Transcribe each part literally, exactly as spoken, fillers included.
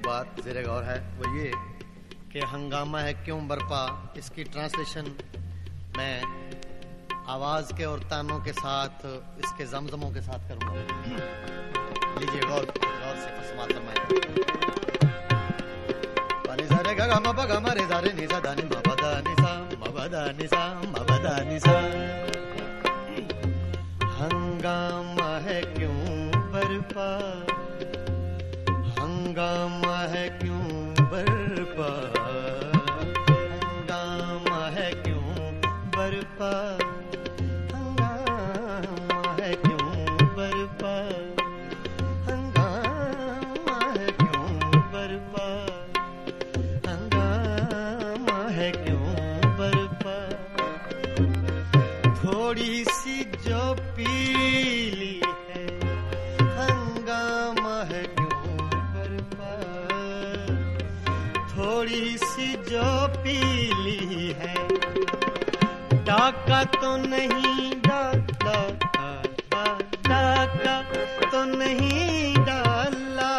बात ज़ेरे गौर है वो ये कि हंगामा है क्यों बरपा, इसकी ट्रांसलेशन मैं आवाज के और तानों के साथ इसके जमजमों के साथ करूंगा। लीजिए गौर गौर से समात फरमाएं। पानी सारे गा मा पा गा मा रे सा रे नि सा धा नि मा पा धा नि सा मा पा धा नि सा मा पा धा नि सा। हंगामा है क्यों बरपा, हंगामा है क्यों बरपा, हंगामा है क्यों बरपा, हंगामा है क्यों बरपा, हंगामा है क्यों बरपा, हंगामा है क्यों बरपा। थोड़ी सी जो पीली है हंगामा है क्यों बरपा, थोड़ी सी जो पीली है डाका तो नहीं डाला, डाका तो नहीं डाला,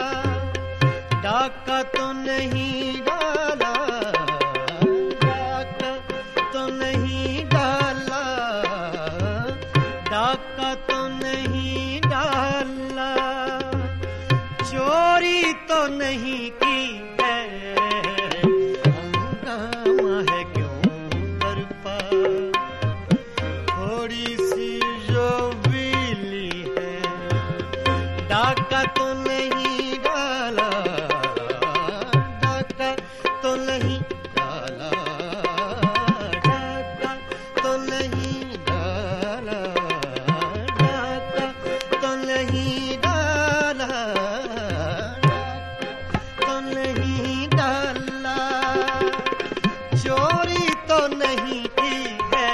डाका तो नहीं डाला, डाका तो नहीं डाला, डाका तो नहीं डाला, चोरी तो नहीं की है, हंगामा है क्यों बरपा। थोड़ी सी जो बिजली है डाका तो नहीं डाला, डाका तो नहीं डाला, डाका तो नहीं डाला, डाका तो नहीं डाला, तो नहीं डाला, चोरी तो नहीं की है,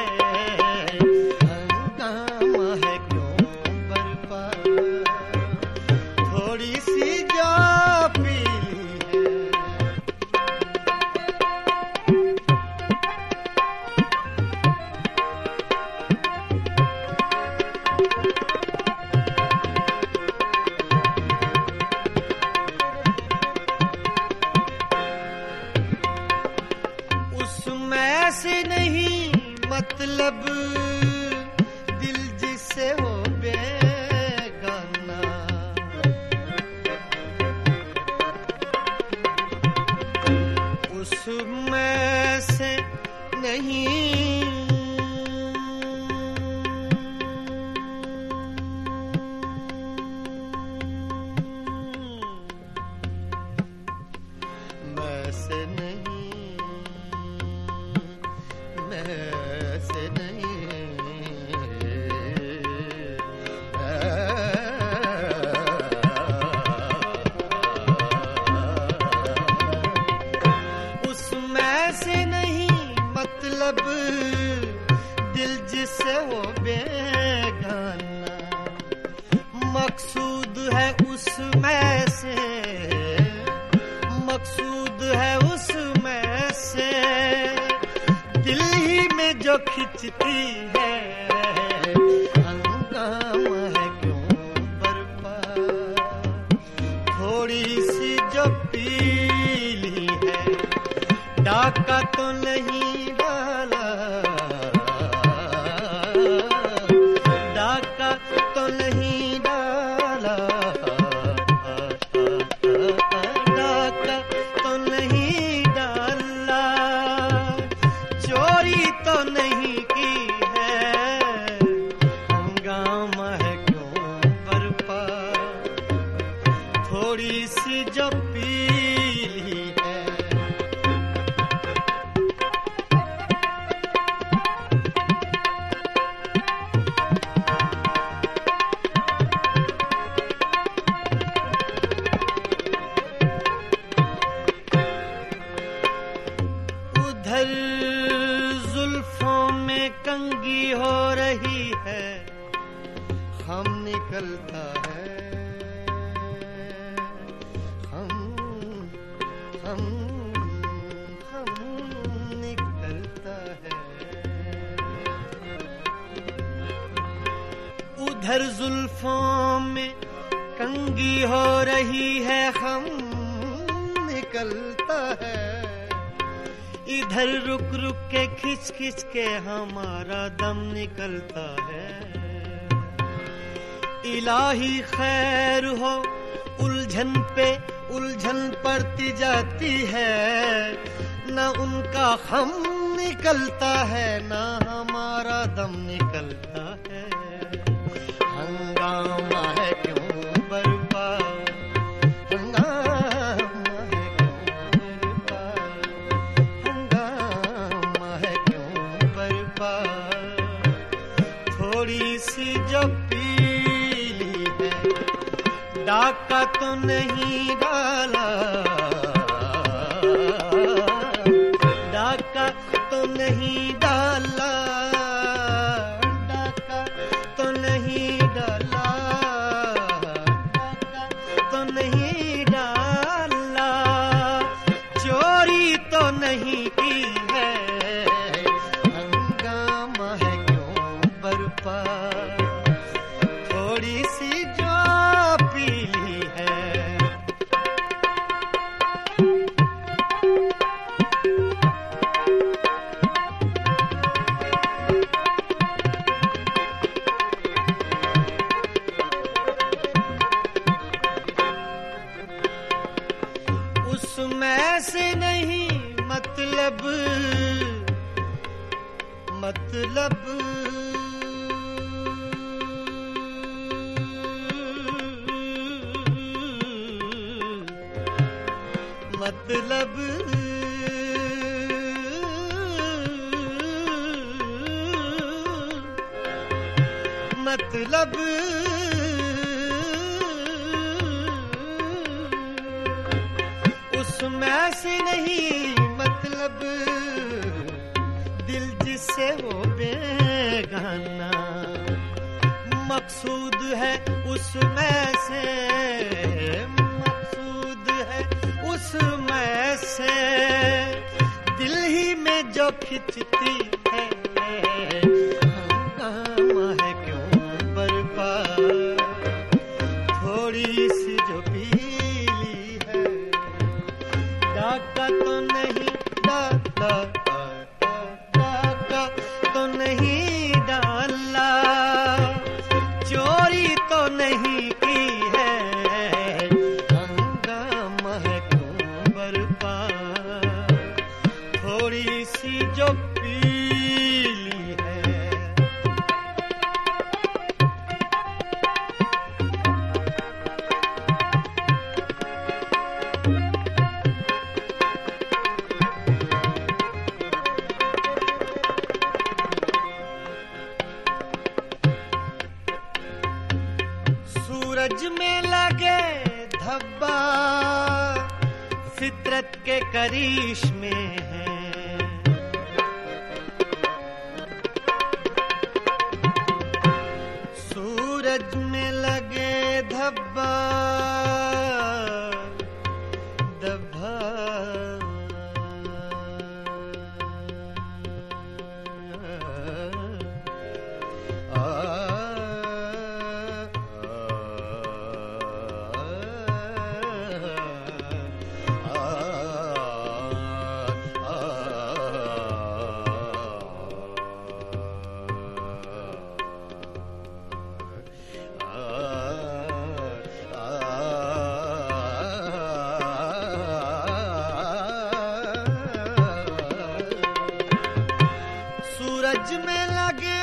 हंगामा है क्यों बरपा। थोड़ी सी जो पीली है उसमें से नहीं मतलब दिल जिससे हो बेगाना, उसमें से नहीं मैं से नहीं, मैं से नहीं, उसमें से नहीं मतलब दिल जिससे हो बेगाना, मकसूद है उसमें से, मकसूद है उसमें से दिल ही में जो खिंचती है, हंगामा है क्यों बरपा। थोड़ी सी जो पीली है डाका तो नहीं डाला, डाका तो नहीं डाला, डाका तो नहीं डाला, चोरी तो नहीं की है, हंगामा है क्यों बरपा। थोड़ी सी जो पीली है उधर जुल्फों में कंगी हो रही है, हम निकलता है, हम हम हम निकलता है। उधर जुल्फों में कंगी हो रही है, हम निकलता है। इधर रुक रुक के खिंच खिंच के हमारा दम निकलता है। इलाही खैर हो, उलझन पे उलझन पड़ती जाती है। न उनका हम निकलता है, न हमारा दम निकलता है। हंगामा है क्यों बरपा, हंगामा है क्यों बरपा, हंगामा है क्यों बरपा। थोड़ी सी जो पीली है, डाका तो नहीं डाला, डाका तो नहीं डाला, डाका तो नहीं डाला, डाका तो नहीं डाला। चोरी तो नहीं की है, हंगामा है क्यों बरपा। थोड़ी सी जो पीली है। उसमें से नहीं मतलब, मतलब मतलब मतलब उसमें से नहीं मतलब, दिल जिससे हो बेगाना। मकसूद है उसमें से, मकसूद है उसमें से, दिल ही में जो खिंचती है। हंगामा है क्यों बरपा, थोड़ी सी जो पीली है। डाका तो नहीं डाला, डाका तो नहीं डाला। चोरी तो नहीं की है, हंगामा है क्यों बरपा। थोड़ी सी जो पीली है। सूरज में लगे धब्बा, फितरत के करिश्मे हैं। सूरज में लगे धब्बा, धब्बा सूरज में लगे,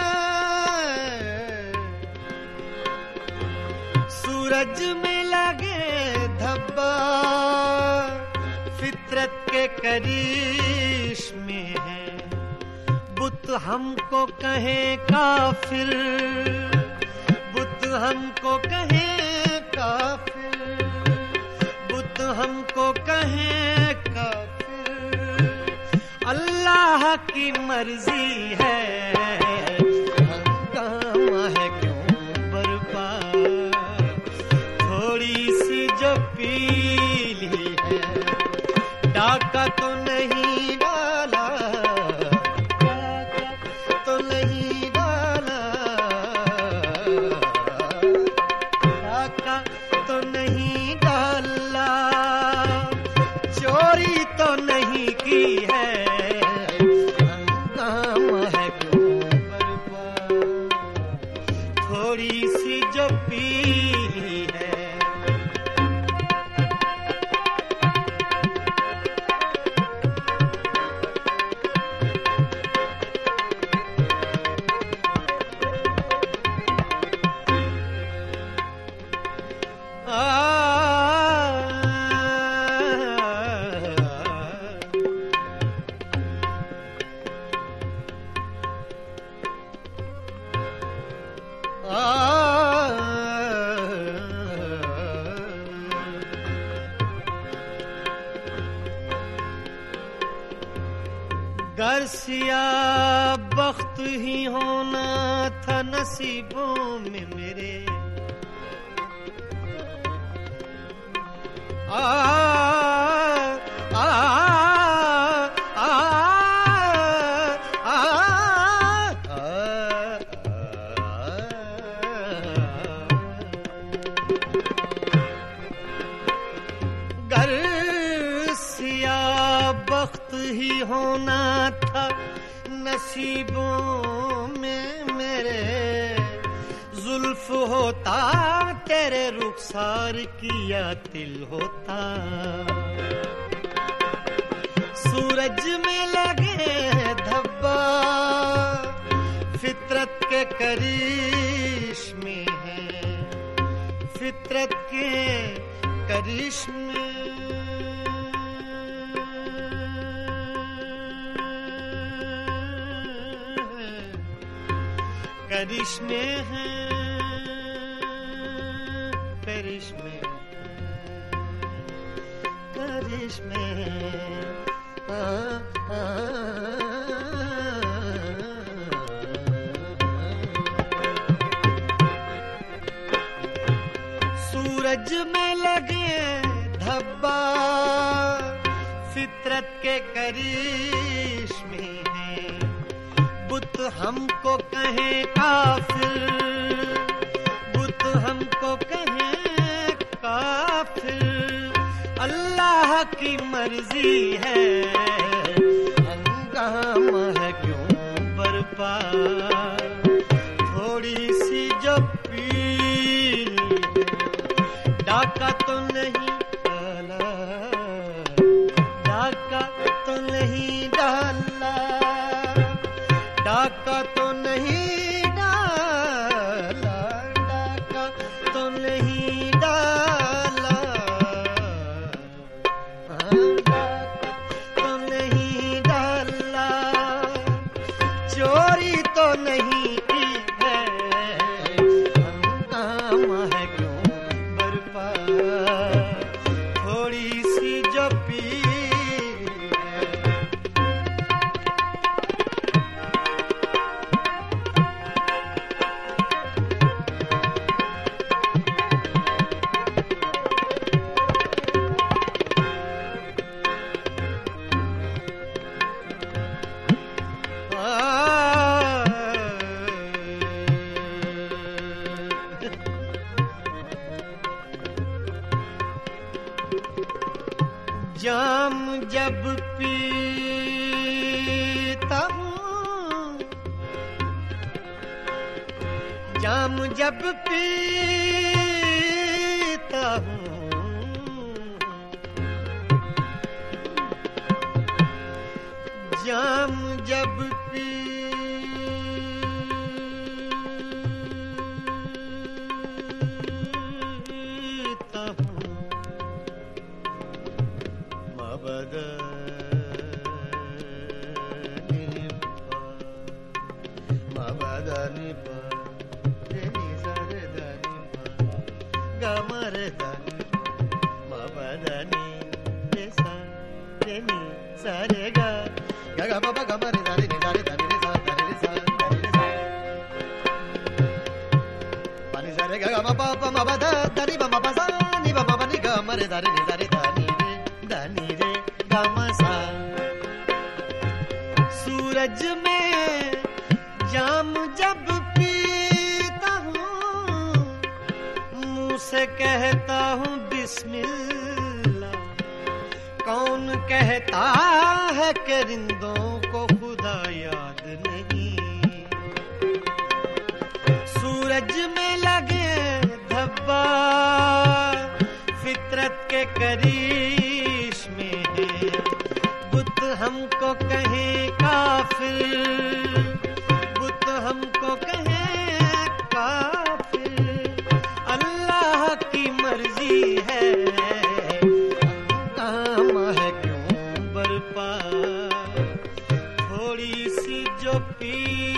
सूरज में लगे धब्बा, फितरत के करिश्मे हैं। बुत हमको कहे काफिर, बुत हमको कहे काफिर, बुत हमको कहे काफिर। अल्लाह की मर्जी है, हंगामा है क्यों बरपा। थोड़ी सी जो पीली है, डाका तो नहीं डाला, डाका तो नहीं डाला, डाका तो नहीं डाला। सी जो पीली है। गर सिया बख्त ही होना था नसीबों में मेरे, आ आ आ आ गर सिया बख्त ही होना था नसीबों में मेरे, जुल्फ होता तेरे रुखसार किया तिल होता, सूरज में लगे धब्बा फितरत के करिश्मे हैं, फितरत के करिश्मे करिश्मे हैं, करिश्मे करिश्मे आ, आ, सूरज में लगे धब्बा फितरत के करिश्मे हैं, बुत हमको कहें काफिर, बुत हमको कहें काफिर, अल्लाह की मर्जी है, हंगामा है क्यों बरपा, थोड़ी सी जो पीली डाका तो नहीं डाला, डाका तो नहीं डाला, डाका तो नहीं डाला, डाका तो नहीं डाला, डाका तो नहीं डाला, चोरी तो नहीं की है, हंगामा है क्यों बरपा, थोड़ी सी जो पी जाम जब पीता हूँ, जाम जब पीता हूँ, जाम जब पीता हूँ, मबदनी नी सरे दनी गमर दनी मबदनी रे सरे नी सरे ग ग ग ब गमर दनी नी सरे दनी रे सा दनी रे सा दनी रे सा पानी सरे ग ग म प प म ब द दनी ब म प सा नी ब ब नी गमर दनी नी सरे दनी रे दनी रे गम सा। सूरज में जाम जब पीता हूँ, मुँह से कहता हूँ बिस्मिल्लाह, कौन कहता है कि रिंदों को खुदा याद नहीं, सूरज में लगे करिश्मे हैं। बुत हमको कहे काफिर, बुत हमको कहे काफिर, अल्लाह की मर्जी है, हंगामा है क्यों बरपा। थोड़ी सी जो पी